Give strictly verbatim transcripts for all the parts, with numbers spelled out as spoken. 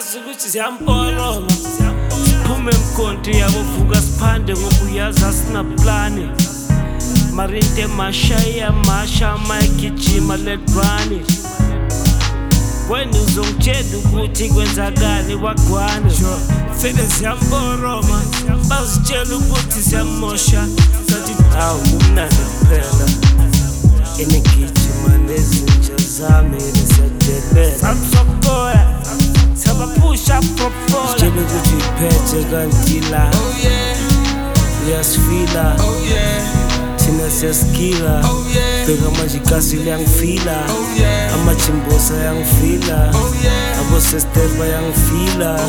uyazi ukuthi siyamporoma siphume emkhonto yabovuka siphande ngoba uyazi asinaplani marinte mashaya masha mayigijima let run wena uzongitshela ukuthi kwenzakani wagwana fele siyamporoma bazitshela ukuthi siyamosha sathi awu kumnandi kuphela enigijima nezinja zami nesadelela samsokoya sabapusha propola sitshele ukuthi iphethe kanti la uyasifila thina siyaskila bheka manje ikasi liyangifila amajimbosa yangifila abosester bayangifila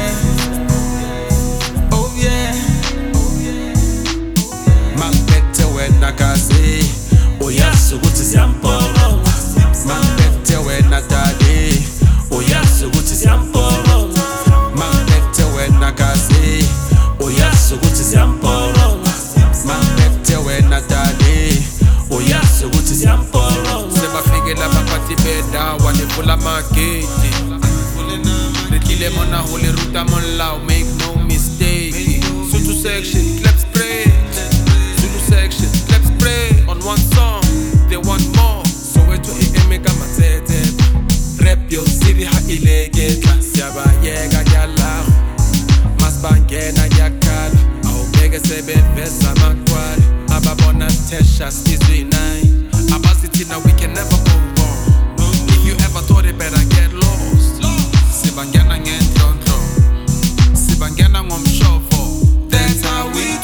mangiphethe wena kazi uyazi ukuthi siyamporoma mangiphethe wena dali uyazi ukuthi siyamporoma mangiphethe wena kazi uyazi ukuthi siyamporoma mangiphethe wena dali uyazi ukuthi siyamporoma sebafike lapha phathi bedawa levula amageti ritlile mona ho le ruta molao make no mistake Sotho section clap spray Zulu section clap spray on one song they want more so wethu iemeka matsetse rap yo city ha ileketla siyabayeka kyala masibangena yakhala awubeke sebeveza amakwala ababona tesha sizwe nine abasithina we can never go wrong if you ever thought it better get lost sibangena ngendlondlo sibangena ngomshofo that's how we